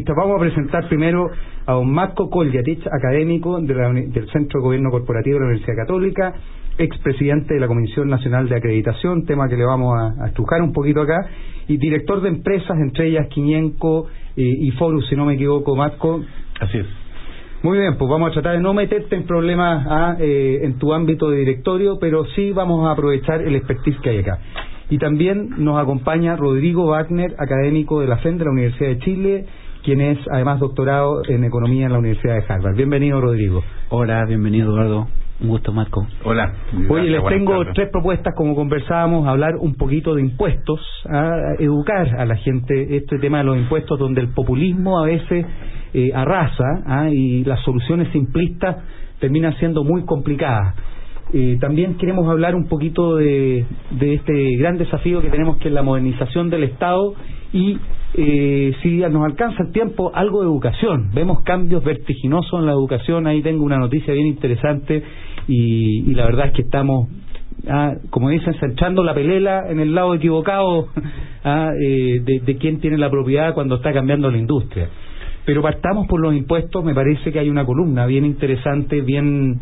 Vamos a presentar primero a don Marco Koljatich, académico del Centro de Gobierno Corporativo de la Universidad Católica, expresidente de la Comisión Nacional de Acreditación, tema que le vamos a estrujar un poquito acá, y director de empresas, entre ellas Quiñenco y Forus, si no me equivoco, Marco. Así es. Muy bien, pues vamos a tratar de no meterte en problemas en tu ámbito de directorio, pero sí vamos a aprovechar el expertise que hay acá. Y también nos acompaña Rodrigo Wagner, académico de la FEN de la Universidad de Chile, quien es además doctorado en Economía en la Universidad de Harvard. Bienvenido, Rodrigo. Hola, bienvenido, Eduardo. Un gusto, Marco. Hola. Oye, les tengo tres propuestas, como conversábamos, hablar un poquito de impuestos, a educar a la gente este tema de los impuestos, donde el populismo a veces arrasa y las soluciones simplistas terminan siendo muy complicadas. También queremos hablar un poquito de este gran desafío que tenemos, que es la modernización del Estado, y si nos alcanza el tiempo, algo de educación. Vemos cambios vertiginosos en la educación. Ahí tengo una noticia bien interesante y la verdad es que estamos, como dicen, echando la pelela en el lado equivocado de quién tiene la propiedad cuando está cambiando la industria. Pero partamos por los impuestos. Me parece que hay una columna bien interesante, bien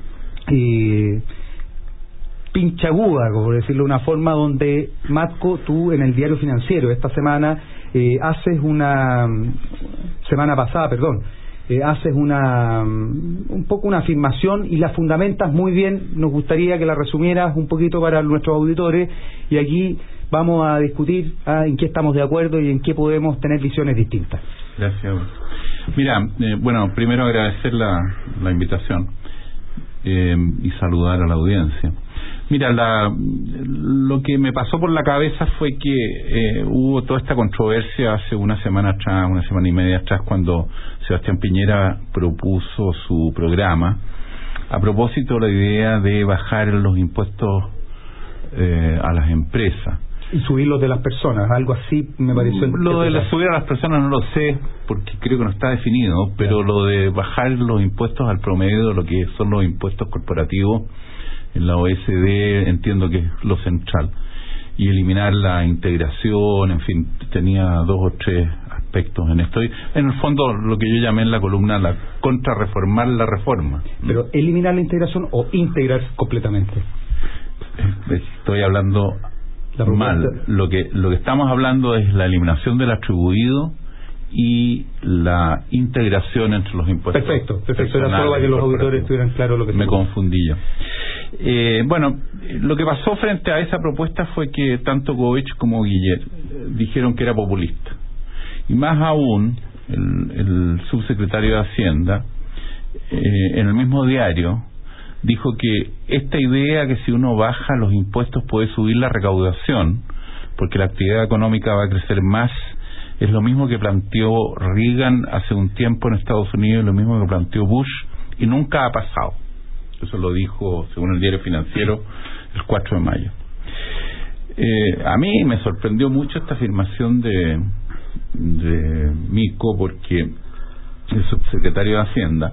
pinchaguda, por decirlo de una forma, donde, Marco, tú en el Diario Financiero esta semana haces un poco una afirmación y la fundamentas muy bien. Nos gustaría que la resumieras un poquito para nuestros auditores, y aquí vamos a discutir en qué estamos de acuerdo y en qué podemos tener visiones distintas. Gracias. Mira, bueno, primero agradecer la invitación y saludar a la audiencia. Mira, lo que me pasó por la cabeza fue que hubo toda esta controversia hace una semana y media atrás, cuando Sebastián Piñera propuso su programa a propósito de la idea de bajar los impuestos a las empresas y subirlos de las personas, algo así me pareció. Lo de subir a las personas no lo sé, porque creo que no está definido, pero lo de bajar los impuestos al promedio de lo que son los impuestos corporativos en la OECD, entiendo que es lo central, y eliminar la integración, en fin, tenía 2 o 3 aspectos en esto. Y en el fondo, lo que yo llamé en la columna la contrarreformar la reforma. ¿Pero eliminar la integración o integrar completamente? Estoy hablando mal. Lo que estamos hablando es la eliminación del atribuido y la integración entre los impuestos. Perfecto. Era solo para que los auditores estuvieran claros lo que me confundí yo. Bueno, lo que pasó frente a esa propuesta fue que tanto Govich como Guiller dijeron que era populista. Y más aún, el subsecretario de Hacienda, en el mismo diario, dijo que esta idea que si uno baja los impuestos puede subir la recaudación, porque la actividad económica va a crecer más, es lo mismo que planteó Reagan hace un tiempo en Estados Unidos, y lo mismo que planteó Bush, y nunca ha pasado. Eso lo dijo, según el Diario Financiero, el 4 de mayo. A mí me sorprendió mucho esta afirmación de Mico, porque el subsecretario de Hacienda,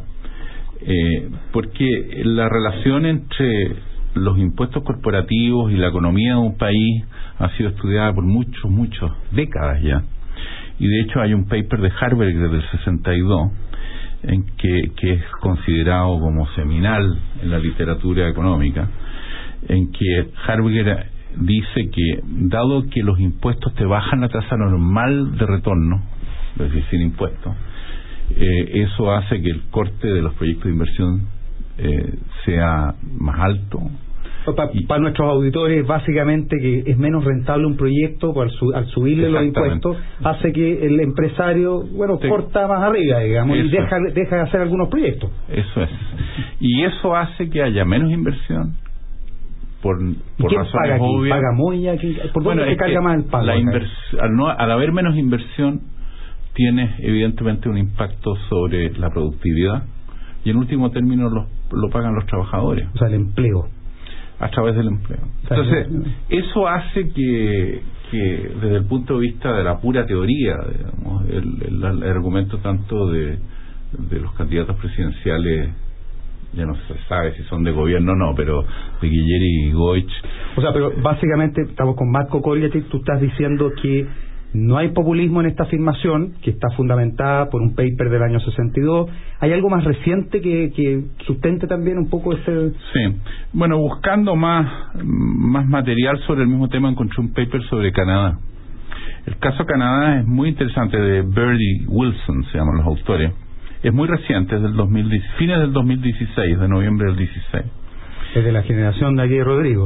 porque la relación entre los impuestos corporativos y la economía de un país ha sido estudiada por muchas décadas ya. Y de hecho hay un paper de Harvard del 62 en que es considerado como seminal en la literatura económica, en que Harvard dice que, dado que los impuestos te bajan la tasa normal de retorno, es decir, sin impuestos, eso hace que el corte de los proyectos de inversión sea más alto. Para nuestros auditores, básicamente, que es menos rentable un proyecto al subirle los impuestos, hace que el empresario, corta más arriba, digamos, y deja de hacer algunos proyectos. Eso es. Y eso hace que haya menos inversión, por razones obvias. ¿Paga Moya? ¿Por dónde se carga más el pago? Al haber menos inversión, tienes evidentemente un impacto sobre la productividad, y en último término lo pagan los trabajadores. O sea, el empleo. A través del empleo. Entonces, eso hace que desde el punto de vista de la pura teoría, digamos, el argumento tanto de los candidatos presidenciales, ya no se sabe si son de gobierno o no, pero de Guiller y Goich. O sea, pero básicamente estamos con Marco Koljatich. Tú estás diciendo que No hay populismo en esta afirmación, que está fundamentada por un paper del año 62. ¿Hay algo más reciente que sustente también un poco ese...? Sí. Bueno, buscando más material sobre el mismo tema, encontré un paper sobre Canadá. El caso Canadá es muy interesante, de Bird y Wilson, se llaman los autores. Es muy reciente, es del fines del 2016, de noviembre del 16. Es de la generación de aquí de Rodrigo.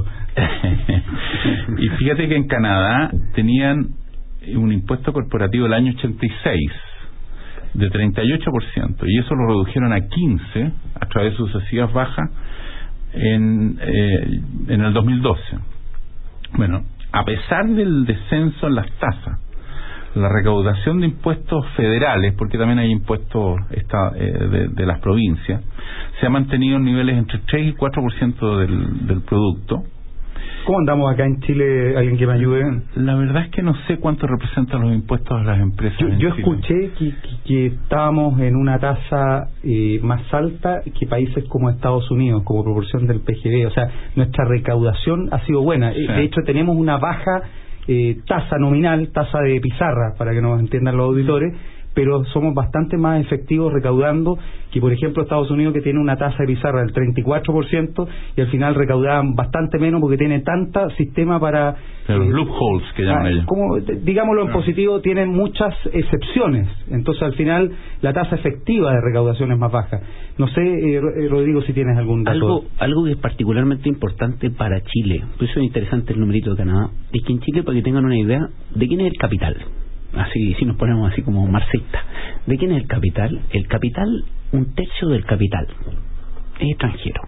Y fíjate que en Canadá tenían un impuesto corporativo del año 86 de 38%, y eso lo redujeron a 15% a través de sucesivas bajas en el 2012. Bueno, a pesar del descenso en las tasas, la recaudación de impuestos federales, porque también hay impuestos de las provincias, se ha mantenido en niveles entre 3 y 4% del producto. ¿Cómo andamos acá en Chile? ¿Alguien que me ayude? La verdad es que no sé cuánto representan los impuestos a las empresas. Yo escuché que estábamos en una tasa más alta que países como Estados Unidos, como proporción del PGB. O sea, nuestra recaudación ha sido buena. Sí. De hecho, tenemos una baja tasa nominal, tasa de pizarra, para que nos entiendan los auditores, pero somos bastante más efectivos recaudando que, por ejemplo, Estados Unidos, que tiene una tasa de pizarra del 34%, y al final recaudaban bastante menos porque tiene tanta sistema para... Los loopholes que llaman ellos. Como, digámoslo en positivo, tienen muchas excepciones. Entonces, al final, la tasa efectiva de recaudación es más baja. No sé, Rodrigo, si tienes algún dato. Algo que es particularmente importante para Chile, por eso es interesante el numerito de Canadá, es que en Chile, para que tengan una idea, ¿de quién es el capital? Así, si nos ponemos así como marxistas, ¿de quién es el capital? El capital, 1/3 del capital es extranjero,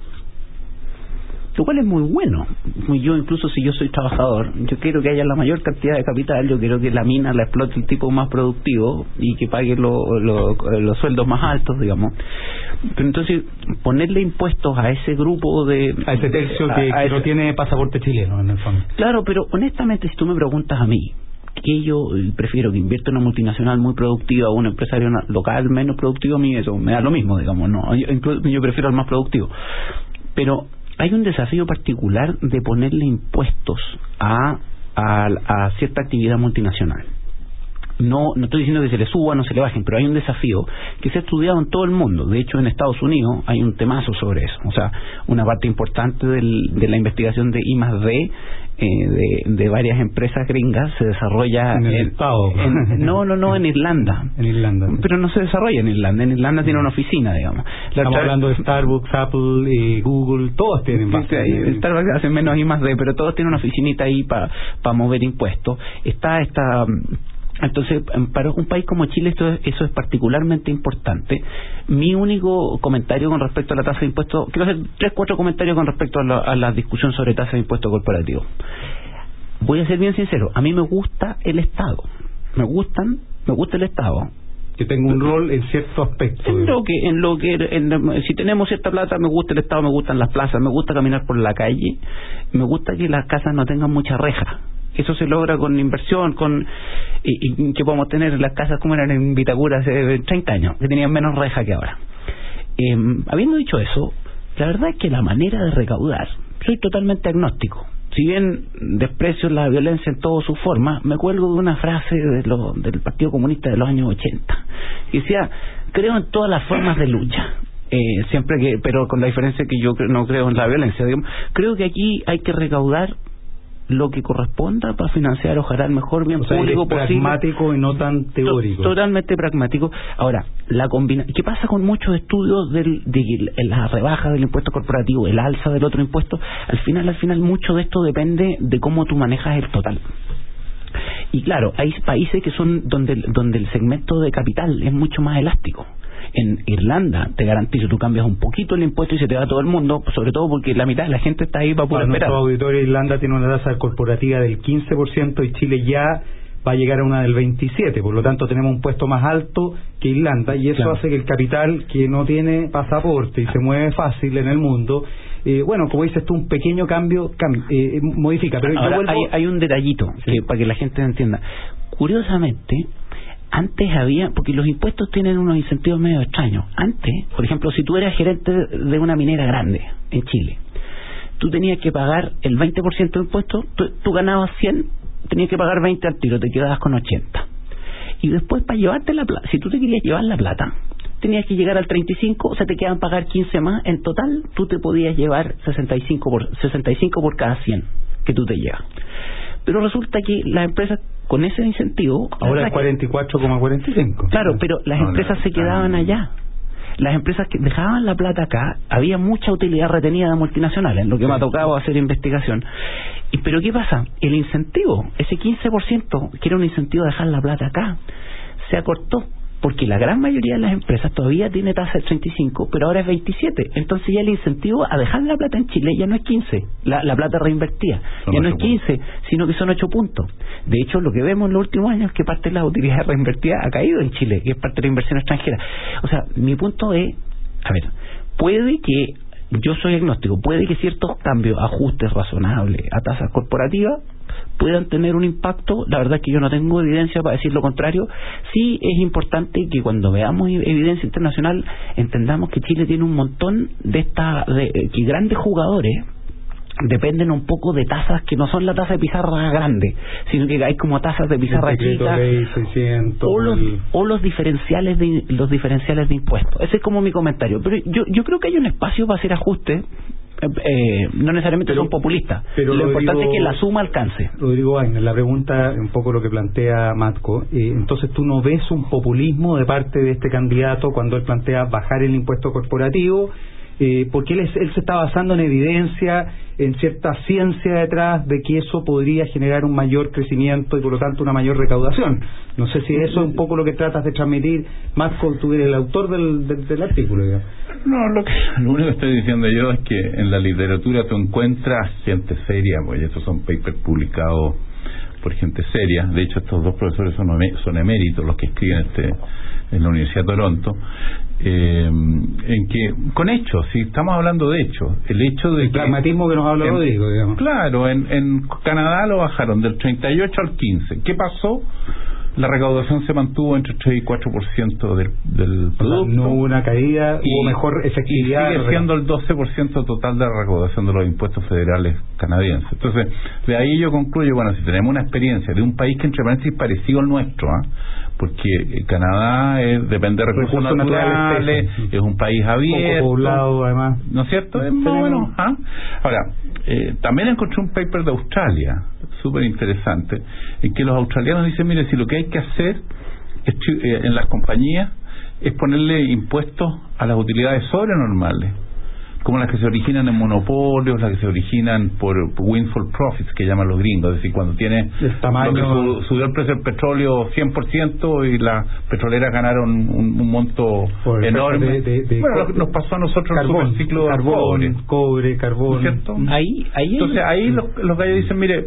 lo cual es muy bueno. Yo, incluso si yo soy trabajador, yo quiero que haya la mayor cantidad de capital, yo quiero que la mina la explote el tipo más productivo y que pague los sueldos más altos, digamos. Pero entonces, ponerle impuestos a ese grupo a ese tercio que no tiene pasaporte chileno, en el fondo. Claro, pero honestamente, si tú me preguntas a mí, que yo prefiero que invierta en una multinacional muy productiva o un empresario local menos productivo, a mí eso me da lo mismo, digamos, no, yo prefiero al más productivo. Pero hay un desafío particular de ponerle impuestos a cierta actividad multinacional. No estoy diciendo que se le suba, no se le bajen, pero hay un desafío que se ha estudiado en todo el mundo. De hecho, en Estados Unidos hay un temazo sobre eso. O sea, una parte importante de la investigación de I+D de varias empresas gringas se desarrolla en el Estado. No, en Irlanda. En Irlanda. Pero no se desarrolla en Irlanda. En Irlanda tiene una oficina, digamos. Estamos hablando de Starbucks, Apple, Google, todos tienen base. Starbucks hace menos I+D, pero todos tienen una oficinita ahí para mover impuestos. Entonces, para un país como Chile eso es particularmente importante. Mi único comentario con respecto a la tasa de impuestos, quiero hacer 3-4 comentarios con respecto a la discusión sobre tasa de impuestos corporativos. Voy a ser bien sincero, a mí me gusta el Estado. Me gusta el Estado. Que tenga un rol en cierto aspecto. Si tenemos cierta plata, me gusta el Estado, me gustan las plazas, me gusta caminar por la calle, me gusta que las casas no tengan mucha reja. Eso se logra con inversión, y que podemos tener las casas como eran en Vitacura hace 30 años, que tenían menos reja que ahora. Habiendo dicho eso, la verdad es que la manera de recaudar, soy totalmente agnóstico. Si bien desprecio la violencia en todas sus formas, me cuelgo de una frase del Partido Comunista de los años 80, que decía: creo en todas las formas de lucha. Pero con la diferencia que yo no creo en la violencia. Digamos, creo que aquí hay que recaudar lo que corresponda para financiar, ojalá, el mejor bien público posible. Pragmático y no tan teórico. Totalmente pragmático. Ahora, ¿qué pasa con muchos estudios de la rebaja del impuesto corporativo, el alza del otro impuesto? Al final mucho de esto depende de cómo tú manejas el total. Y claro, hay países que son donde el segmento de capital es mucho más elástico. En Irlanda, te garantizo, tú cambias un poquito el impuesto y se te va a todo el mundo, sobre todo porque la mitad de la gente está ahí para poder esperar. Nuestro auditorio, Irlanda tiene una tasa corporativa del 15% y Chile ya va a llegar a una del 27%, por lo tanto tenemos un puesto más alto que Irlanda, y eso hace que el capital que no tiene pasaporte y se mueve fácil en el mundo, como dices tú, un pequeño cambio modifica. Pero ahora, hay un detallito para que la gente entienda. Curiosamente, antes había, porque los impuestos tienen unos incentivos medio extraños. Antes, por ejemplo, si tú eras gerente de una minera grande en Chile, tú tenías que pagar el 20% de impuestos, tú ganabas 100, tenías que pagar 20 al tiro, te quedabas con 80. Y después para llevarte la plata, si tú te querías llevar la plata, tenías que llegar al 35, o sea, te quedaban pagar 15 más. En total, tú te podías llevar 65 por cada 100 que tú te llevas. Pero resulta que las empresas con ese incentivo... Ahora es 44,45. Claro, pero las empresas se quedaban allá. Las empresas que dejaban la plata acá, había mucha utilidad retenida de multinacionales, en lo que me ha tocado hacer investigación. Pero ¿qué pasa? El incentivo, ese 15%, que era un incentivo de dejar la plata acá, se acortó. Porque la gran mayoría de las empresas todavía tiene tasa de 35, pero ahora es 27. Entonces ya el incentivo a dejar la plata en Chile ya no es 15, la plata reinvertida. Ya no es 15, sino que son 8 puntos. De hecho, lo que vemos en los últimos años es que parte de la utilidad reinvertida ha caído en Chile, que es parte de la inversión extranjera. O sea, mi punto es, a ver, puede que, yo soy agnóstico, puede que ciertos cambios, ajustes razonables a tasas corporativas puedan tener un impacto. La verdad es que yo no tengo evidencia para decir lo contrario. Sí es importante que cuando veamos evidencia internacional entendamos que Chile tiene un montón de que grandes jugadores dependen un poco de tasas que no son la tasa de pizarra grande, sino que hay como tasas de pizarra chica, o los diferenciales de impuestos. Ese es como mi comentario. Pero yo creo que hay un espacio para hacer ajustes. No necesariamente son populistas, pero lo importante es que la suma alcance. Rodrigo Wagner, la pregunta un poco lo que plantea Matko, entonces tú no ves un populismo de parte de este candidato cuando él plantea bajar el impuesto corporativo, porque él se está basando en evidencia, en cierta ciencia detrás de que eso podría generar un mayor crecimiento y por lo tanto una mayor recaudación. No sé si eso es un poco lo que tratas de transmitir. Matko, tú eres el autor del artículo, digamos. No, lo único que estoy diciendo yo es que en la literatura tú encuentras gente seria, porque estos son papers publicados por gente seria. De hecho, estos dos profesores son eméritos los que escriben en la Universidad de Toronto, en que, con hechos, si estamos hablando de hechos, el hecho de el pragmatismo que nos habla Rodrigo, digamos. Claro, en Canadá lo bajaron del 38 al 15. ¿Qué pasó? La recaudación se mantuvo entre 3 y 4% del producto. No hubo una caída, hubo mejor efectividad. Y sigue siendo el 12% total de la recaudación de los impuestos federales canadienses. Entonces, de ahí yo concluyo, bueno, si tenemos una experiencia de un país que entre paréntesis es parecido al nuestro, porque Canadá depende de recursos naturales, es un país abierto, poco poblado además, ¿no es cierto? Es más o menos. Ahora, también encontré un paper de Australia súper interesante, en que los australianos dicen, mire, si lo que hay que hacer en las compañías es ponerle impuestos a las utilidades sobrenormales, como las que se originan en monopolios, las que se originan por windfall profits, que llaman los gringos, es decir, cuando tiene el tamaño, subió el precio del petróleo 100% y las petroleras ganaron un monto enorme. Bueno, nos pasó a nosotros carbón, el ciclo de cobre, carbón, ¿cierto? Entonces ahí los gallos dicen, mire,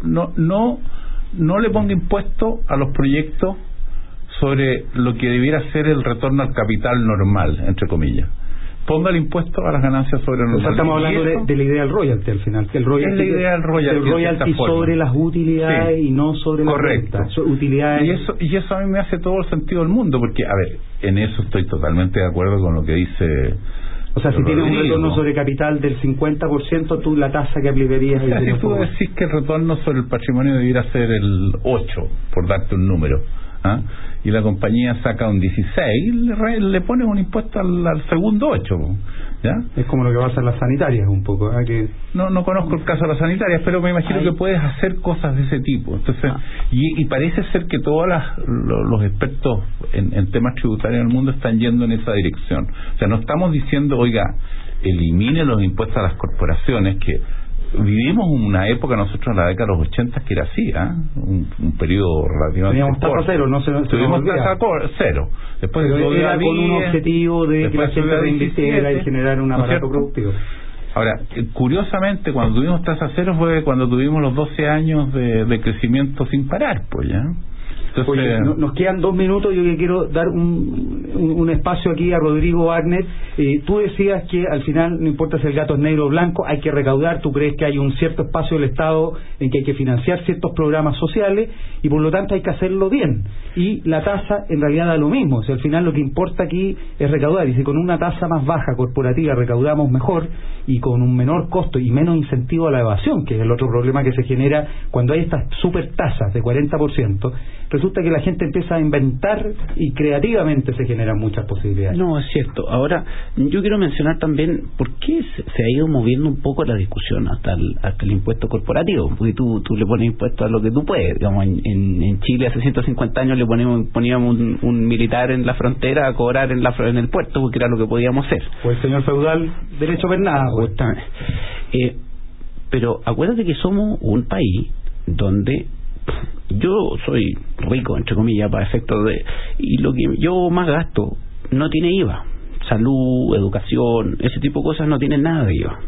no le ponga impuesto a los proyectos sobre lo que debiera ser el retorno al capital normal, entre comillas. Ponga el impuesto a las ganancias sobre el normal. Estamos hablando de la idea del royalty al final, que el royalty es la idea del royalty sobre las utilidades, sí, y no sobre las rentas. Utilidades. Y eso a mí me hace todo el sentido del mundo, porque, a ver, en eso estoy totalmente de acuerdo con lo que dice. O sea, si tienes un retorno sobre capital del 50%, tú la tasa que aplicarías... O sea, si tú decís que el retorno sobre el patrimonio debiera ser el 8, por darte un número, y la compañía saca un 16, le pone un impuesto al segundo 8, ¿ya? Es como lo que pasa en las sanitarias un poco, que no conozco el caso de las sanitarias, pero me imagino que puedes hacer cosas de ese tipo. Entonces, y parece ser que todos los expertos en temas tributarios en el mundo están yendo en esa dirección. O sea, no estamos diciendo, oiga, elimine los impuestos a las corporaciones, que vivimos una época nosotros en la década de los 80 que era así, un periodo relativamente corto. Tasa cero, tuvimos tasa cero. Después era con un objetivo de que la gente reinvirtiera y generar un aparato productivo. Ahora, curiosamente, cuando tuvimos tasa cero fue cuando tuvimos los 12 años de crecimiento sin parar, pues, ¿ya? Entonces, oye, nos quedan 2 minutos. Yo que quiero dar un espacio aquí a Rodrigo Wagner. Tú decías que al final no importa si el gato es negro o blanco, hay que recaudar. Tú crees que hay un cierto espacio del Estado en que hay que financiar ciertos programas sociales y por lo tanto hay que hacerlo bien, y la tasa en realidad da lo mismo. O sea, al final lo que importa aquí es recaudar, y si con una tasa más baja corporativa recaudamos mejor y con un menor costo y menos incentivo a la evasión, que es el otro problema que se genera cuando hay estas super tasas de 40%, resulta que la gente empieza a inventar y creativamente se generan muchas posibilidades. No, es cierto. Ahora, yo quiero mencionar también por qué se ha ido moviendo un poco la discusión hasta el impuesto corporativo, porque tú le pones impuesto a lo que tú puedes. Digamos, en Chile hace 150 años le poníamos un militar en la frontera a cobrar en el puerto, porque era lo que podíamos hacer. O el señor feudal, derecho pernada. Justamente. Pero acuérdate que somos un país donde yo soy rico, entre comillas, para efectos de... Y lo que yo más gasto no tiene IVA. Salud, educación, ese tipo de cosas no tienen nada de IVA.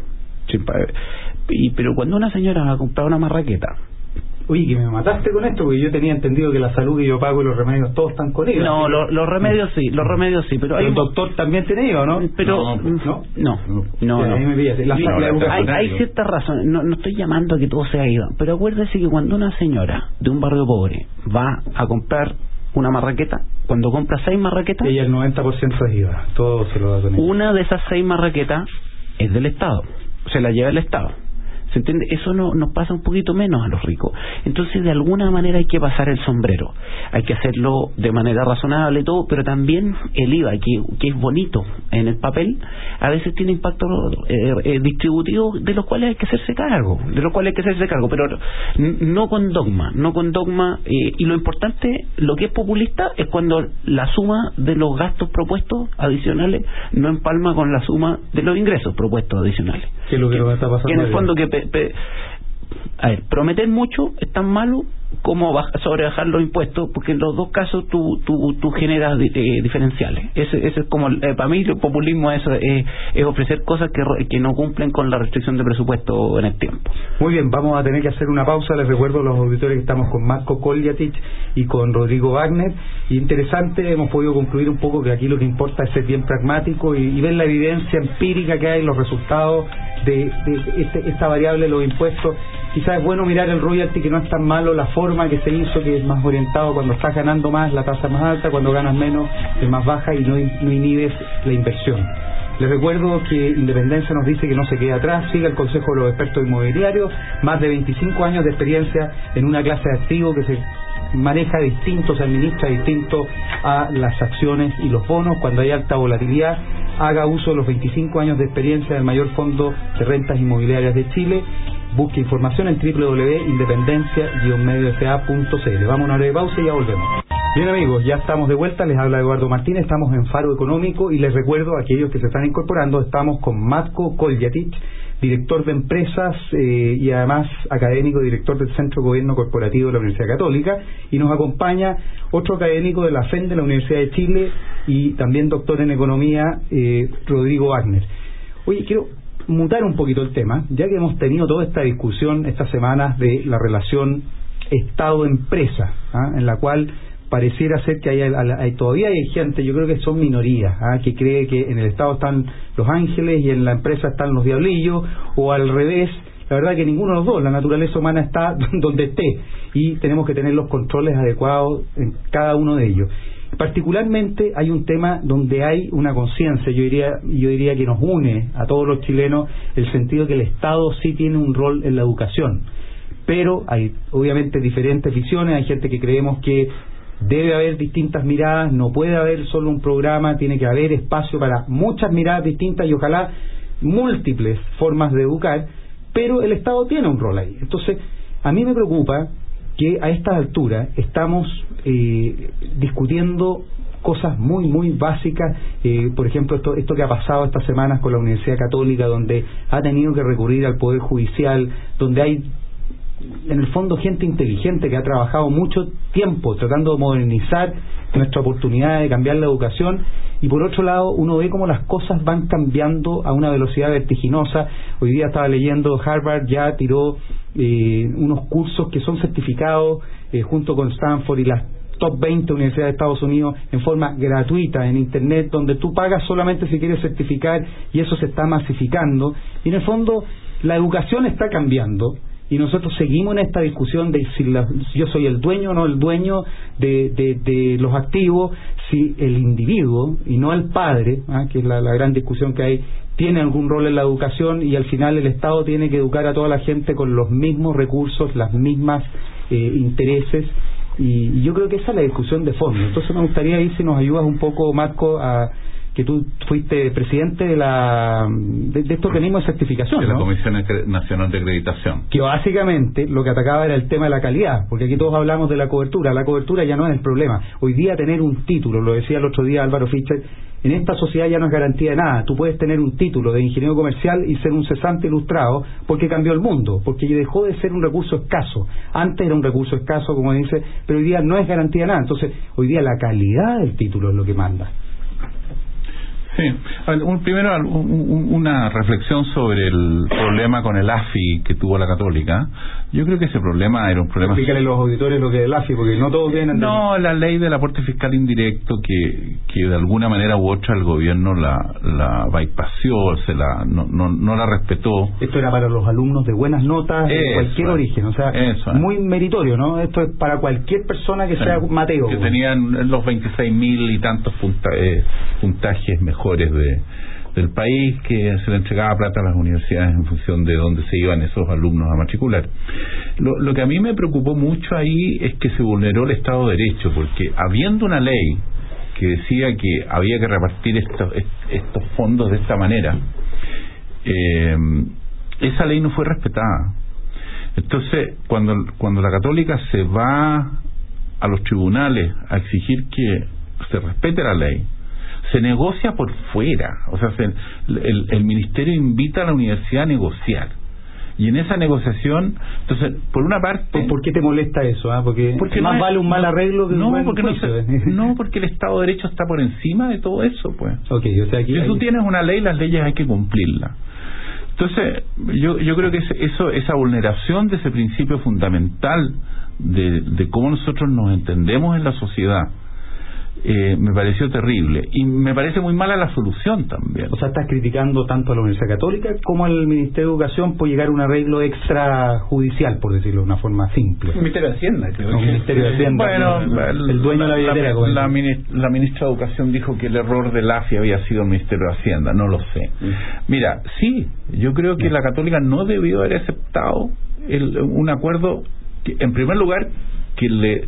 Pero cuando una señora va a comprar una marraqueta... Oye, que me mataste con esto, porque yo tenía entendido que la salud que yo pago y los remedios todos están con IVA. No, los remedios sí, pero hay... El doctor también tiene IVA, ¿no? Pero no. Ahí me pillaste. Hay ciertas razones, no estoy llamando a que todo sea IVA, pero acuérdese que cuando una señora de un barrio pobre va a comprar una marraqueta, cuando compra 6 marraquetas... Ella el 90% es IVA, todo se lo da con IVA. Una de esas 6 marraquetas es del Estado, se la lleva el Estado. ¿Se entiende? Eso nos pasa un poquito menos a los ricos. Entonces, de alguna manera hay que pasar el sombrero. Hay que hacerlo de manera razonable y todo, pero también el IVA, que es bonito en el papel, a veces tiene impactos distributivos de los cuales hay que hacerse cargo. Pero no con dogma. Y lo importante, lo que es populista, es cuando la suma de los gastos propuestos adicionales no empalma con la suma de los ingresos propuestos adicionales. ¿Qué es lo que nos está pasando? En el fondo prometer mucho es tan malo como sobrebajar los impuestos, porque en los dos casos tú generas diferenciales. Ese es como, para mí el populismo es ofrecer cosas que no cumplen con la restricción de presupuesto en el tiempo. Muy bien, vamos a tener que hacer una pausa. Les recuerdo a los auditores que estamos con Marco Koljatich y con Rodrigo Wagner. Y interesante, hemos podido concluir un poco que aquí lo que importa es ser bien pragmático y ver la evidencia empírica que hay, los resultados de esta variable de los impuestos. Quizás es bueno mirar el royalty, que no es tan malo, la forma que se hizo, que es más orientado cuando estás ganando más, la tasa es más alta, cuando ganas menos es más baja y no inhibes la inversión. Les recuerdo que Independencia nos dice que no se quede atrás, siga el consejo de los expertos inmobiliarios, más de 25 años de experiencia en una clase de activo que se maneja distinto, se administra distinto a las acciones y los bonos. Cuando hay alta volatilidad, haga uso de los 25 años de experiencia del mayor fondo de rentas inmobiliarias de Chile. Busque información en www.independencia-mediosa.cl. Vamos a una breve pausa y ya volvemos. Bien, amigos, ya estamos de vuelta. Les habla Eduardo Martínez. Estamos en Faro Económico y les recuerdo a aquellos que se están incorporando, estamos con Matko Koljatich, director de empresas y además académico, director del Centro de Gobierno Corporativo de la Universidad Católica, y nos acompaña otro académico de la FEN de la Universidad de Chile y también doctor en economía, Rodrigo Wagner. Oye, quiero mutar un poquito el tema, ya que hemos tenido toda esta discusión estas semanas de la relación Estado-empresa, en la cual pareciera ser que todavía hay gente, yo creo que son minorías, que cree que en el Estado están los ángeles y en la empresa están los diablillos, o al revés. La verdad que ninguno de los dos, la naturaleza humana está donde esté y tenemos que tener los controles adecuados en cada uno de ellos. Particularmente hay un tema donde hay una conciencia, yo diría que nos une a todos los chilenos, el sentido de que el Estado sí tiene un rol en la educación, pero hay obviamente diferentes visiones. Hay gente que creemos que debe haber distintas miradas, no puede haber solo un programa, tiene que haber espacio para muchas miradas distintas y ojalá múltiples formas de educar, pero el Estado tiene un rol ahí. Entonces, a mí me preocupa que a estas alturas estamos discutiendo cosas muy, muy básicas. Por ejemplo, esto que ha pasado estas semanas con la Universidad Católica, donde ha tenido que recurrir al Poder Judicial, donde hay en el fondo gente inteligente que ha trabajado mucho tiempo tratando de modernizar nuestra oportunidad de cambiar la educación, y por otro lado uno ve cómo las cosas van cambiando a una velocidad vertiginosa. Hoy día estaba leyendo, Harvard ya tiró unos cursos que son certificados junto con Stanford y las top 20 universidades de Estados Unidos en forma gratuita en internet, donde tú pagas solamente si quieres certificar, y eso se está masificando, y en el fondo la educación está cambiando. Y nosotros seguimos en esta discusión de si yo soy el dueño o no el dueño de los activos, si el individuo y no el padre, que es la gran discusión que hay, tiene algún rol en la educación, y al final el Estado tiene que educar a toda la gente con los mismos recursos, las mismas intereses, y yo creo que esa es la discusión de fondo. Entonces me gustaría ahí si nos ayudas un poco, Marco, que tú fuiste presidente de este organismo de certificación, de la ¿no? Comisión Nacional de Acreditación, que básicamente lo que atacaba era el tema de la calidad, porque aquí todos hablamos de la cobertura ya no es el problema. Hoy día tener un título, lo decía el otro día Álvaro Fischer, en esta sociedad ya no es garantía de nada. Tú puedes tener un título de ingeniero comercial y ser un cesante ilustrado, porque cambió el mundo, porque dejó de ser un recurso escaso. Antes era un recurso escaso, como dice, pero hoy día no es garantía de nada. Entonces hoy día la calidad del título es lo que manda. Sí, primero una reflexión sobre el problema con el AFI que tuvo la Católica. Yo creo que ese problema era un problema... Explícale a los auditores lo que es el AFI, porque no todos tienen... No, la ley del aporte fiscal indirecto que de alguna manera u otra el gobierno la bypassó, no la respetó. Esto era para los alumnos de buenas notas, de cualquier origen, o sea, muy meritorio, ¿no? Esto es para cualquier persona que sea Mateo. Que tenían los 26.000 y tantos puntajes mejores del país, que se le entregaba plata a las universidades en función de dónde se iban esos alumnos a matricular. Lo que a mí me preocupó mucho ahí es que se vulneró el Estado de Derecho, porque habiendo una ley que decía que había que repartir estos fondos de esta manera, esa ley no fue respetada. Entonces, cuando la Católica se va a los tribunales a exigir que se respete la ley, se negocia por fuera. O sea, el ministerio invita a la universidad a negociar, y en esa negociación, entonces, por una parte... ¿Por qué te molesta eso? Porque más no vale un mal arreglo que un buen juicio. No, porque el Estado de Derecho está por encima de todo eso, pues. Okay, o sea, si tú tienes una ley, las leyes hay que cumplirlas. Entonces, yo creo que esa vulneración de ese principio fundamental de cómo nosotros nos entendemos en la sociedad, me pareció terrible, y me parece muy mala la solución también. O sea, estás criticando tanto a la Universidad Católica como al Ministerio de Educación por llegar a un arreglo extrajudicial, por decirlo de una forma simple. El Ministerio de Hacienda, creo. El Ministerio de Hacienda, bueno, el dueño de la billetera. La ministra de Educación dijo que el error del AFI había sido el Ministerio de Hacienda, no lo sé. Mira, sí, yo creo que la Católica no debió haber aceptado un acuerdo que, en primer lugar, que le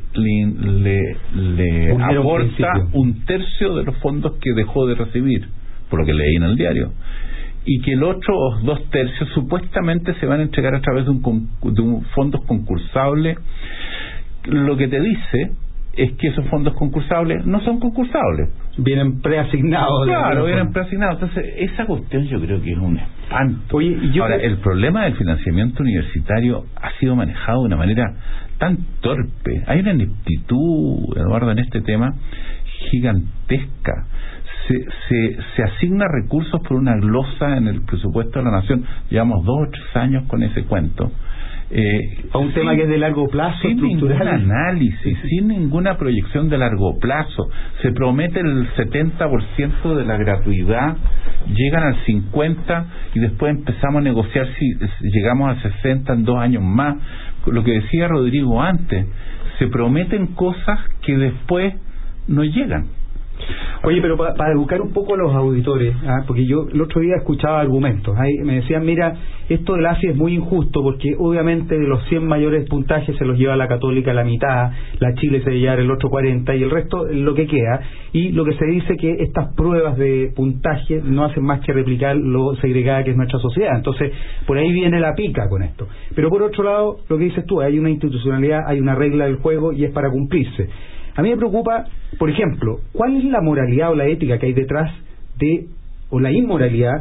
aporta un tercio de los fondos que dejó de recibir, por lo que leí en el diario, y que el otro 2 tercios supuestamente se van a entregar a través de un fondos concursables. Lo que te dice es que esos fondos concursables no son concursables, vienen preasignados. Claro, vienen preasignados. Entonces esa cuestión yo creo que es un espanto. Ahora, el problema del financiamiento universitario ha sido manejado de una manera tan torpe. Hay una ineptitud, Eduardo, en este tema gigantesca. Se asigna recursos por una glosa en el presupuesto de la Nación. Llevamos 2 o 3 años con ese cuento. A un tema que es de largo plazo, sin ningún análisis, sin ninguna proyección de largo plazo. Se promete el 70% de la gratuidad, llegan al 50% y después empezamos a negociar si llegamos al 60% en 2 años más. Lo que decía Rodrigo antes, se prometen cosas que después no llegan. Oye, pero para educar un poco a los auditores, porque yo el otro día escuchaba argumentos, me decían, mira, esto del AFI es muy injusto porque obviamente de los 100 mayores puntajes se los lleva la Católica la mitad, la Chile se lleva el otro 40% y el resto es lo que queda, y lo que se dice que estas pruebas de puntaje no hacen más que replicar lo segregada que es nuestra sociedad. Entonces por ahí viene la pica con esto. Pero por otro lado, lo que dices tú, hay una institucionalidad, hay una regla del juego y es para cumplirse. A mí me preocupa, por ejemplo, ¿cuál es la moralidad o la ética que hay detrás o la inmoralidad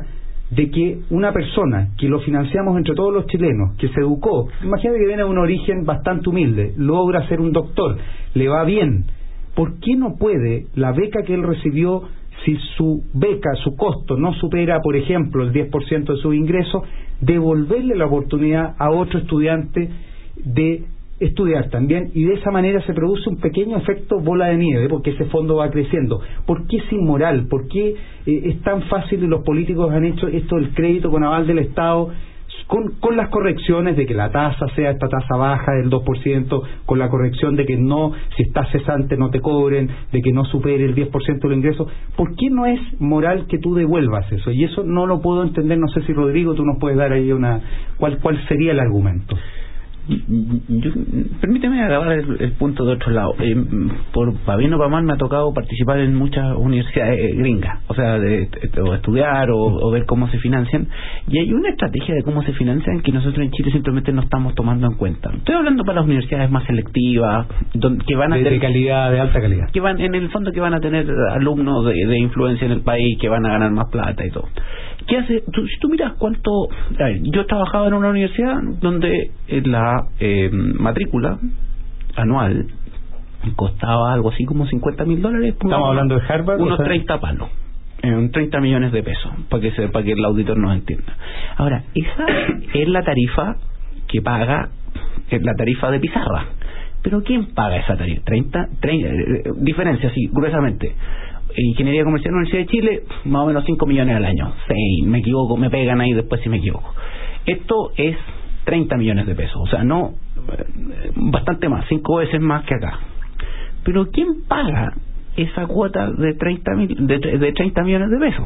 de que una persona que lo financiamos entre todos los chilenos, que se educó, imagínate que viene de un origen bastante humilde, logra ser un doctor, le va bien, ¿por qué no puede la beca que él recibió, si su beca, su costo no supera, por ejemplo, el 10% de sus ingresos, devolverle la oportunidad a otro estudiante de estudiar también, y de esa manera se produce un pequeño efecto bola de nieve, porque ese fondo va creciendo? ¿Por qué es inmoral? ¿Por qué es tan fácil y los políticos han hecho esto del crédito con aval del Estado, con las correcciones de que la tasa sea esta tasa baja del 2%, con la corrección de que no, si estás cesante no te cobren, de que no supere el 10% del ingreso? ¿Por qué no es moral que tú devuelvas eso? Y eso no lo puedo entender. No sé si, Rodrigo, tú nos puedes dar ahí cuál sería el argumento. Permíteme acabar el punto de otro lado. Para bien o para mal, me ha tocado participar en muchas universidades gringas, o sea, o estudiar o ver cómo se financian, y hay una estrategia de cómo se financian que nosotros en Chile simplemente no estamos tomando en cuenta. Estoy hablando para las universidades más selectivas, que van a de calidad, de alta calidad, que van, en el fondo, que van a tener alumnos de influencia en el país, que van a ganar más plata y todo. ¿Qué hace? Si tú miras cuánto... A ver, yo trabajaba en una universidad donde la matrícula anual costaba algo así como $50,000. ¿Estamos hablando de Harvard? Unos 30 palos. 30 millones de pesos, para que el auditor nos entienda. Ahora, esa es la tarifa que paga, es la tarifa de pizarra. ¿Pero quién paga esa tarifa? 30 diferencia, sí, gruesamente. Ingeniería Comercial en la Universidad de Chile, más o menos 5 millones al año. 6, me equivoco, me pegan ahí después si me equivoco. Esto es 30 millones de pesos, o sea, no, bastante más, 5 veces más que acá. Pero ¿quién paga esa cuota de 30 millones de pesos?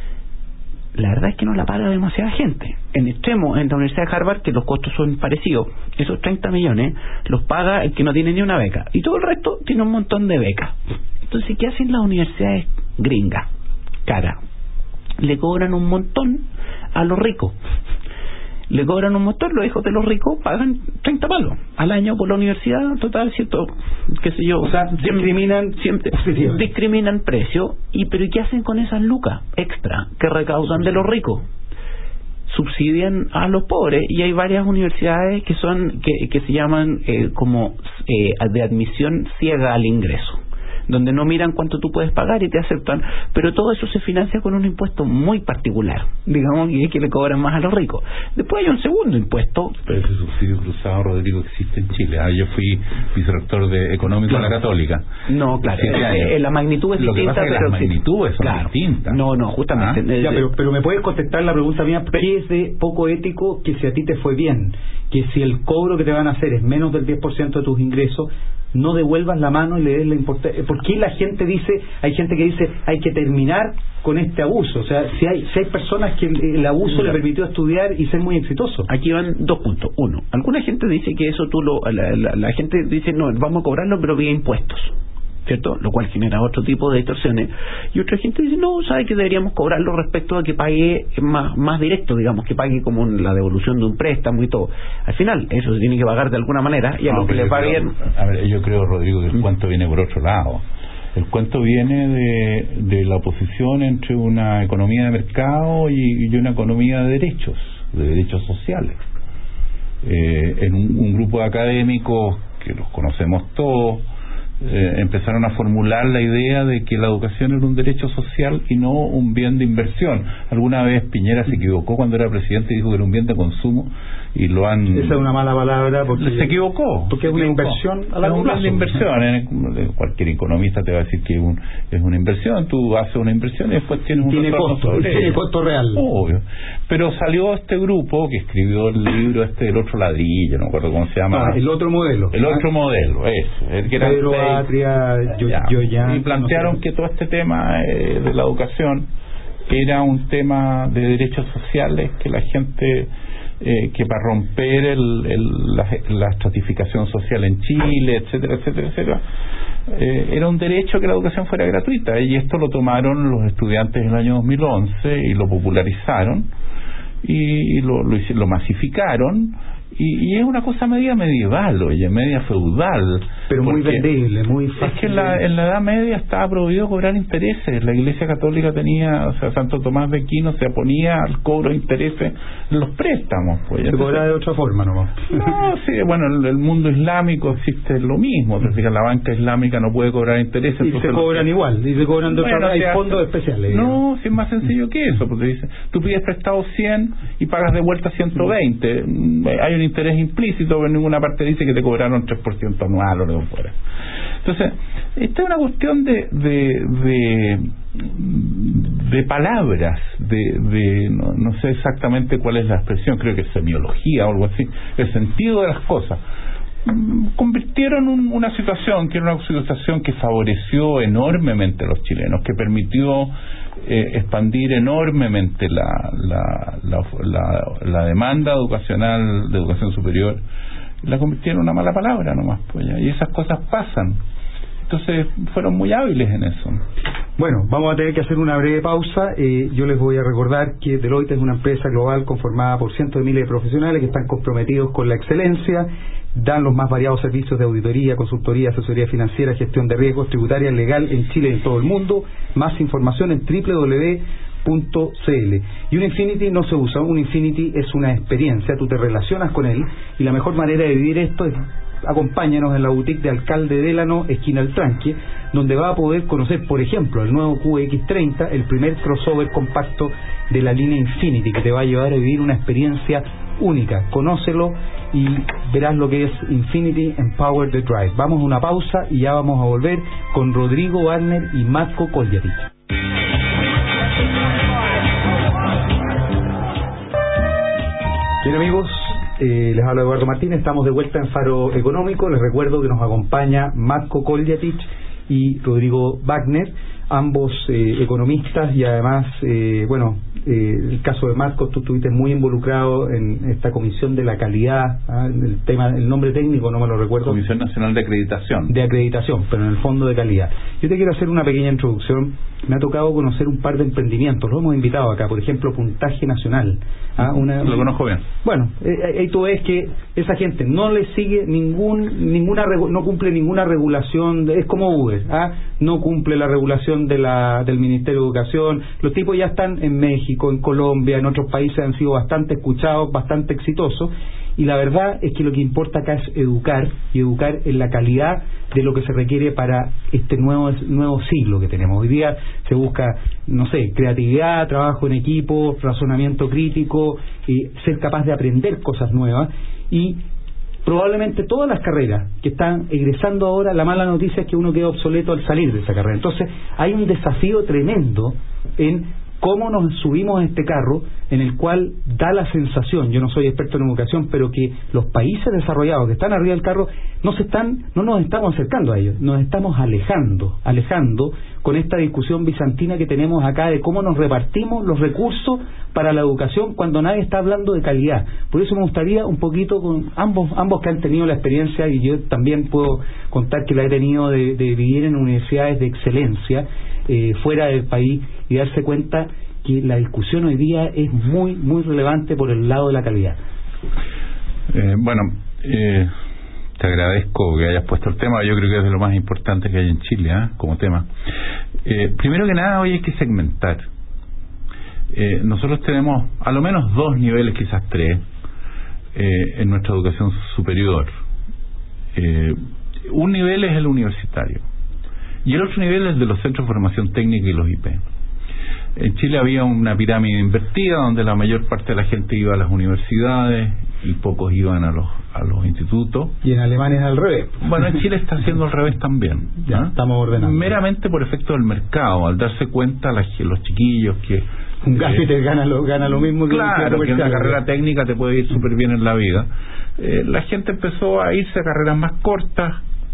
La verdad es que no la paga demasiada gente. En extremo, en la Universidad de Harvard, que los costos son parecidos, esos 30 millones los paga el que no tiene ni una beca, y todo el resto tiene un montón de becas. Entonces, ¿qué hacen las universidades gringas? Cara, le cobran un montón a los ricos. Le cobran un montón, los hijos de los ricos pagan 30 palos al año por la universidad, total, cierto, qué sé yo. O sea, discriminan precio. ¿Pero qué hacen con esas lucas extra que recaudan de los ricos? Subsidian a los pobres, y hay varias universidades que se llaman de admisión ciega al ingreso, donde no miran cuánto tú puedes pagar y te aceptan, pero todo eso se financia con un impuesto muy particular, digamos, y es que le cobran más a los ricos. Después hay un segundo impuesto. Pero ese subsidio cruzado, Rodrigo, existe en Chile. Yo fui vicerrector de económico de la Católica. No, claro, la magnitud es distinta. Lo que pasa es que las magnitudes son distintas. No, justamente. Ya, pero me puedes contestar la pregunta mía. ¿Qué es de poco ético que si a ti te fue bien, que si el cobro que te van a hacer es menos del 10% de tus ingresos, no devuelvas la mano y le des la importancia? ¿Por qué la gente dice, hay gente que dice, hay que terminar con este abuso? O sea, si hay personas que el abuso le permitió estudiar y ser muy exitoso. Aquí van 2 puntos. Uno, alguna gente dice que eso la gente dice, no, vamos a cobrarlo pero vía impuestos, ¿cierto? Lo cual genera otro tipo de distorsiones. Y otra gente dice, no, sabe que deberíamos cobrarlo respecto a que pague más directo, digamos, que pague como la devolución de un préstamo y todo. Al final, eso se tiene que pagar de alguna manera, y a lo que le paguen... A ver, yo creo, Rodrigo, que el cuento viene por otro lado. El cuento viene de la oposición entre una economía de mercado y una economía de derechos sociales. En un grupo de académicos que los conocemos todos, empezaron a formular la idea de que la educación era un derecho social y no un bien de inversión. Alguna vez Piñera se equivocó cuando era presidente y dijo que era un bien de consumo, y lo han... Esa es una mala palabra porque se equivocó. Porque es una inversión a largo plazo. Es una inversión. Cualquier economista te va a decir que es una inversión. Tú haces una inversión y después tienes un costo. Tiene costo real. Obvio. Pero salió este grupo que escribió el libro del otro ladrillo, no me acuerdo cómo se llama. El otro modelo. Otro modelo, eso. El que era Pedro Atria, y plantearon que todo este tema de la educación era un tema de derechos sociales, que la gente... que para romper la estratificación social en Chile, etcétera, era un derecho que la educación fuera gratuita, y esto lo tomaron los estudiantes en el año 2011 y lo popularizaron y lo masificaron, Y es una cosa media medieval, oye, media feudal. Pero muy vendible, muy fácil. Es que en la Edad Media estaba prohibido cobrar intereses. La Iglesia Católica tenía, o sea, Santo Tomás de Aquino se oponía al cobro de intereses en los préstamos. Pues. Se cobraba de otra forma nomás. No, sí, bueno, en el mundo islámico existe lo mismo. Es decir, la banca islámica no puede cobrar intereses. Y se cobran igual, y se cobran de otra forma. Hay fondos especiales. No, si es más sencillo que eso, porque dice, tú pides prestado 100 y pagas de vuelta 120. Hay un interés implícito, pero en ninguna parte dice que te cobraron 3% anual o lo que fuera. Entonces, esta es una cuestión de palabras, no sé exactamente cuál es la expresión, creo que es semiología o algo así, el sentido de las cosas. Convirtieron una situación que era una situación que favoreció enormemente a los chilenos, que permitió expandir enormemente la demanda educacional de educación superior, la convirtieron en una mala palabra nomás, pues, y esas cosas pasan. Entonces fueron muy hábiles en eso. Bueno, vamos a tener que hacer una breve pausa. Yo les voy a recordar que Deloitte es una empresa global conformada por cientos de miles de profesionales que están comprometidos con la excelencia, dan los más variados servicios de auditoría, consultoría, asesoría financiera, gestión de riesgos, tributaria, legal en Chile y en todo el mundo. Más información en www.cl. Y un Infinity no se usa, un Infinity es una experiencia, tú te relacionas con él y la mejor manera de vivir esto es acompáñanos en la boutique de Alcalde Délano, esquina El Tranque, donde va a poder conocer, por ejemplo, el nuevo QX30, el primer crossover compacto de la línea Infinity, que te va a llevar a vivir una experiencia única. Conócelo y verás lo que es Infinity Empower the Drive. Vamos a una pausa y ya vamos a volver con Rodrigo Wagner y Matko Koljatic. Bien, amigos, les habla Eduardo Martínez, estamos de vuelta en Faro Económico. Les recuerdo que nos acompaña Matko Koljatic y Rodrigo Wagner, ambos economistas y además, el caso de Matko, tú estuviste muy involucrado en esta comisión de la calidad, el tema, el nombre técnico no me lo recuerdo. Comisión Nacional de Acreditación. De acreditación, pero en el fondo de calidad. Yo te quiero hacer una pequeña introducción. Me ha tocado conocer un par de emprendimientos, lo hemos invitado acá, por ejemplo, Puntaje Nacional. Lo conozco bien. Bueno, ahí tú ves que esa gente no le sigue no cumple ninguna regulación, es como Uber, no cumple la regulación del Ministerio de Educación. Los tipos ya están en México, en Colombia, en otros países han sido bastante escuchados, bastante exitosos. Y la verdad es que lo que importa acá es educar, y educar en la calidad de lo que se requiere para este nuevo siglo que tenemos. Hoy día se busca, creatividad, trabajo en equipo, razonamiento crítico, ser capaz de aprender cosas nuevas, y probablemente todas las carreras que están egresando ahora, la mala noticia es que uno queda obsoleto al salir de esa carrera. Entonces hay un desafío tremendo en cómo nos subimos a este carro, en el cual da la sensación, yo no soy experto en educación, pero que los países desarrollados que están arriba del carro no nos estamos acercando a ellos, nos estamos alejando con esta discusión bizantina que tenemos acá de cómo nos repartimos los recursos para la educación cuando nadie está hablando de calidad. Por eso me gustaría un poquito con ambos que han tenido la experiencia, y yo también puedo contar que la he tenido de vivir en universidades de excelencia fuera del país, y darse cuenta que la discusión hoy día es muy, muy relevante por el lado de la calidad. Te agradezco que hayas puesto el tema. Yo creo que es de lo más importante que hay en Chile, como tema. Primero que nada, hoy hay que segmentar. Nosotros tenemos a lo menos 2 niveles, quizás 3, en nuestra educación superior. Un nivel es el universitario, y el otro nivel es el de los centros de formación técnica y los IP. En Chile había una pirámide invertida donde la mayor parte de la gente iba a las universidades y pocos iban a los institutos. Y en Alemania es al revés. Bueno, en Chile está haciendo al revés también. Ya, estamos ordenando. Meramente por efecto del mercado, al darse cuenta los chiquillos que un gafete gana lo mismo que claro, que una carrera técnica te puede ir súper bien en la vida. La gente empezó a irse a carreras más cortas,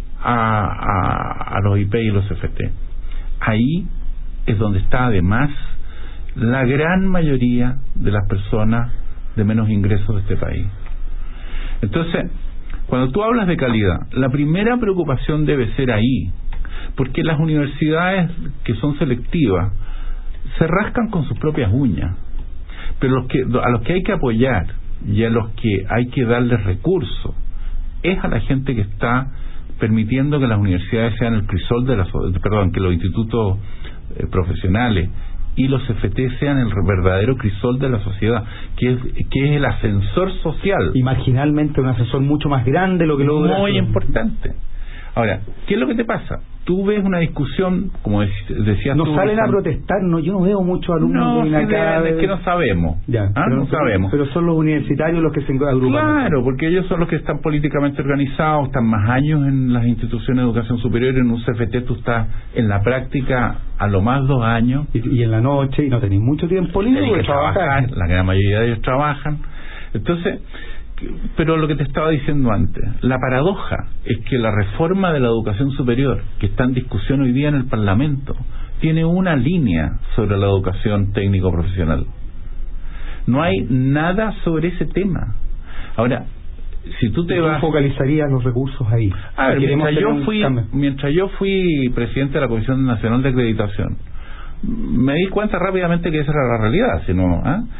a los IP y los FT. Ahí es donde está además la gran mayoría de las personas de menos ingresos de este país. Entonces, cuando tú hablas de calidad, la primera preocupación debe ser ahí, porque las universidades que son selectivas se rascan con sus propias uñas, pero a los que hay que apoyar y a los que hay que darles recursos es a la gente que está permitiendo que las universidades sean el crisol de que los institutos profesionales y los FT sean el verdadero crisol de la sociedad, que es el ascensor social. Y marginalmente un ascensor mucho más grande lo que logra. Muy importante. Ahora, ¿qué es lo que te pasa? Tú ves una discusión, como decías no tú... No salen a protestar, no, yo no veo muchos alumnos acá. Es que no sabemos. No sabemos. Pero son los universitarios los que se agrupan. Claro, porque ellos son los que están políticamente organizados, están más años en las instituciones de educación superior. En un CFT tú estás en la práctica a lo más 2 años. Y en la noche, y no tenéis mucho tiempo libre porque trabajar. La gran mayoría de ellos trabajan. Entonces... Pero lo que te estaba diciendo antes, la paradoja es que la reforma de la educación superior que está en discusión hoy día en el Parlamento tiene una línea sobre la educación técnico-profesional. No hay nada sobre ese tema. Ahora, si tú te vas... focalizarías los recursos ahí. A ver, mientras yo fui presidente de la Comisión Nacional de Acreditación, me di cuenta rápidamente que esa era la realidad, sino,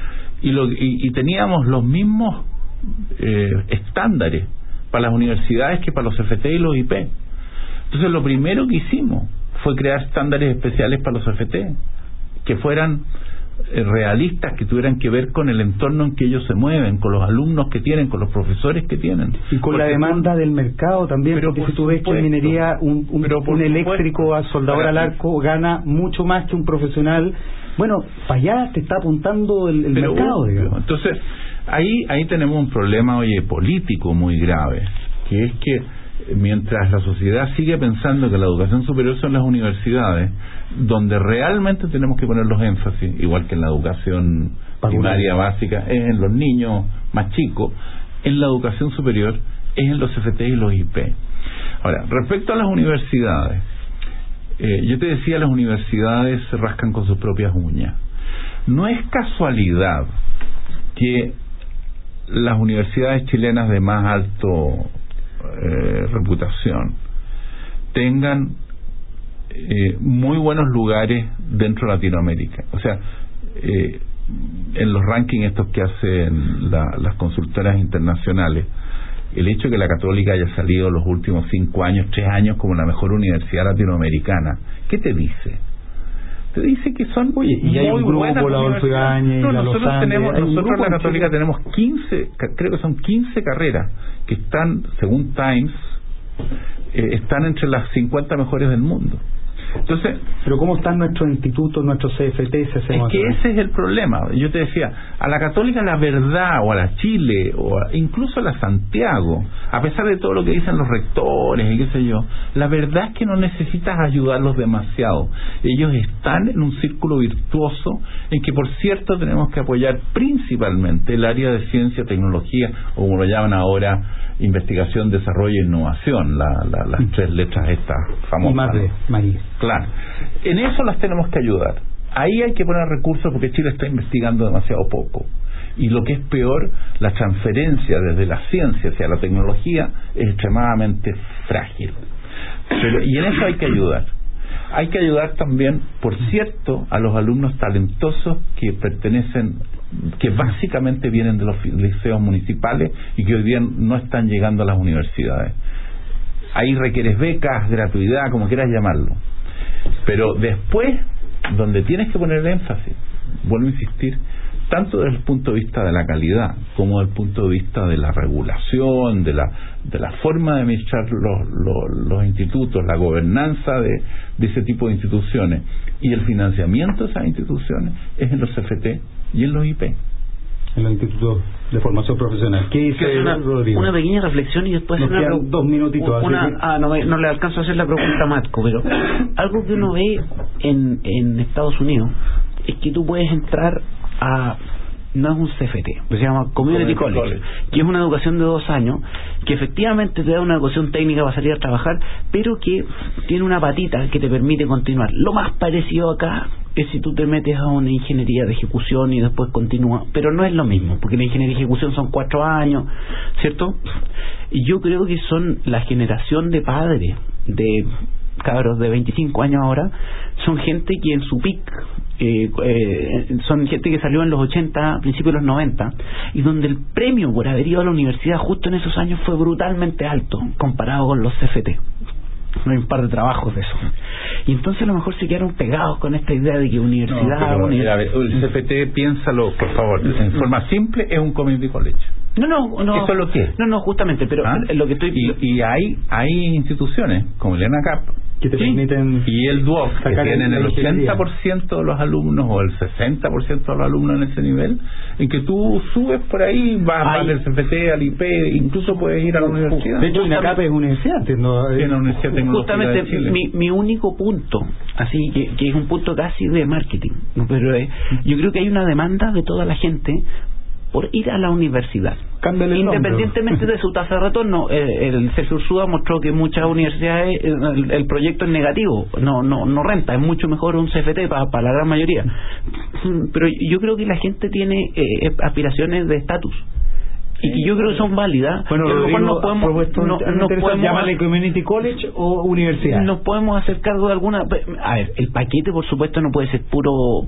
y teníamos los mismos estándares para las universidades que para los FT y los IP. Entonces lo primero que hicimos fue crear estándares especiales para los FT que fueran realistas, que tuvieran que ver con el entorno en que ellos se mueven, con los alumnos que tienen, con los profesores que tienen y con la demanda del mercado también. Pero porque si tú ves que en minería un eléctrico a soldador al arco gana mucho más que un profesional. Bueno, para allá te está apuntando el mercado, digamos. Entonces ahí tenemos un problema, político muy grave, que es que mientras la sociedad sigue pensando que la educación superior son las universidades, donde realmente tenemos que poner los énfasis, igual que en la educación primaria básica, es en los niños más chicos, en la educación superior es en los FT y los IP. Ahora, respecto a las universidades, yo te decía, las universidades se rascan con sus propias uñas. No es casualidad que las universidades chilenas de más alto reputación tengan muy buenos lugares dentro de Latinoamérica. O sea, en los rankings estos que hacen las consultoras internacionales, el hecho de que la Católica haya salido los últimos 3 años como la mejor universidad latinoamericana, ¿qué te dice? Te dice que son muy buenas universidades. Nosotros la Católica tenemos 15, creo que son 15 carreras que están, según Times, están entre las 50 mejores del mundo. Entonces, pero ¿cómo están nuestros institutos, nuestros CFT? Es que ese es el problema. Yo te decía, a la Católica la verdad, o a la Chile, incluso a la Santiago, a pesar de todo lo que dicen los rectores y qué sé yo, la verdad es que no necesitas ayudarlos demasiado. Ellos están en un círculo virtuoso en que, por cierto, tenemos que apoyar principalmente el área de ciencia, tecnología, o como lo llaman ahora, investigación, desarrollo e innovación, las 3 letras estas famosas. Y más de María. Claro, en eso las tenemos que ayudar. Ahí hay que poner recursos porque Chile está investigando demasiado poco. Y lo que es peor, la transferencia desde la ciencia hacia la tecnología es extremadamente frágil. Y en eso hay que ayudar. Hay que ayudar también, por cierto, a los alumnos talentosos que básicamente vienen de los liceos municipales y que hoy día no están llegando a las universidades. Ahí requieres becas, gratuidad, como quieras llamarlo. Pero después, donde tienes que poner énfasis, vuelvo a insistir, tanto desde el punto de vista de la calidad como desde el punto de vista de la regulación, de la forma de administrar los institutos, la gobernanza de ese tipo de instituciones y el financiamiento de esas instituciones, es en los CFT y en los IP. En los institutos de formación profesional. ¿Qué dice Rodrigo? Una pequeña reflexión y después nos quedan 2 minutitos. No le alcanzo a hacer la pregunta a Matko, pero algo que uno ve en Estados Unidos es que tú puedes entrar no es un CFT, se llama Community College, que es una educación de 2 años, que efectivamente te da una educación técnica para salir a trabajar, pero que tiene una patita que te permite continuar. Lo más parecido acá es si tú te metes a una ingeniería de ejecución y después continúa, pero no es lo mismo, porque la ingeniería de ejecución son 4 años, ¿cierto? Y yo creo que son la generación de padres, de cabros de 25 años ahora, son gente que en su pic son gente que salió en los 80, principios de los 90, y donde el premio por haber ido a la universidad justo en esos años fue brutalmente alto comparado con los CFT. No hay un par de trabajos de eso. Y entonces a lo mejor se quedaron pegados con esta idea de que universidad... A ver, el CFT, piénsalo, por favor, en forma simple, es un community college. No. ¿Eso es lo que es? No, justamente, pero lo que estoy... Y hay instituciones, como el ENACAP, que te permiten... Y el DUOC, que tienen el 80% de los alumnos, o el 60% de los alumnos en ese nivel, en que tú subes por ahí, vas del CFT al IP, incluso puedes ir a la universidad. De hecho, ENACAP es universidad, ¿no? Es una universidad tecnológica. Justamente, mi único punto, así que es un punto casi de marketing, ¿no? Pero yo creo que hay una demanda de toda la gente por ir a la universidad, independientemente de su tasa de retorno. El CESURSUA mostró que muchas universidades el proyecto es negativo, no renta, es mucho mejor un CFT para la gran mayoría, pero yo creo que la gente tiene aspiraciones de estatus y yo creo que son válidas. Bueno, a lo mejor no podemos llamarle community college o universidad. Nos podemos hacer cargo de alguna. A ver, el paquete por supuesto no puede ser puro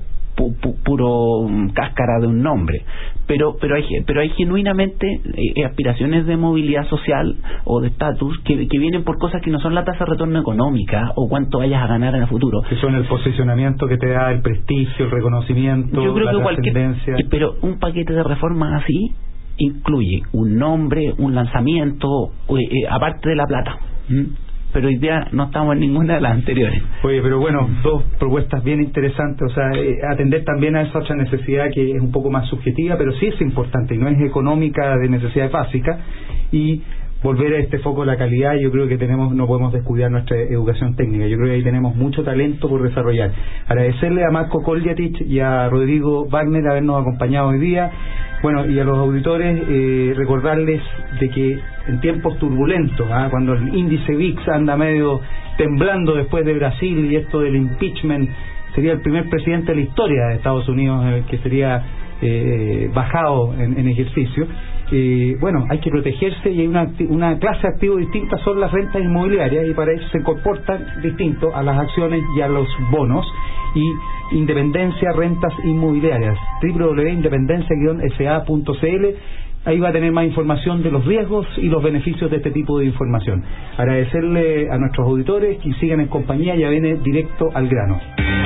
cáscara de un nombre, pero hay genuinamente aspiraciones de movilidad social o de estatus que vienen por cosas que no son la tasa de retorno económica o cuánto vayas a ganar en el futuro, que son el posicionamiento que te da, el prestigio, el reconocimiento. Yo creo la que trascendencia. Pero un paquete de reformas así incluye un nombre, un lanzamiento, aparte de la plata. Pero hoy día no estamos en ninguna de las anteriores. Oye, pero bueno, dos propuestas bien interesantes, o sea, atender también a esa otra necesidad que es un poco más subjetiva, pero sí es importante y no es económica, de necesidad básica, y volver a este foco de la calidad. Yo creo que no podemos descuidar nuestra educación técnica. Yo creo que ahí tenemos mucho talento por desarrollar. Agradecerle a Marco Koljatic y a Rodrigo Wagner habernos acompañado hoy día. Bueno, y a los auditores recordarles de que en tiempos turbulentos, cuando el índice VIX anda medio temblando después de Brasil y esto del impeachment, sería el primer presidente de la historia de Estados Unidos que sería bajado en ejercicio. Bueno, hay que protegerse y hay una clase de activos distintas, son las rentas inmobiliarias, y para eso se comportan distinto a las acciones y a los bonos. Y Independencia Rentas Inmobiliarias, www.independencia-sa.cl. Ahí va a tener más información de los riesgos y los beneficios de este tipo de información. Agradecerle a nuestros auditores que sigan en compañía. Ya viene Directo al Grano.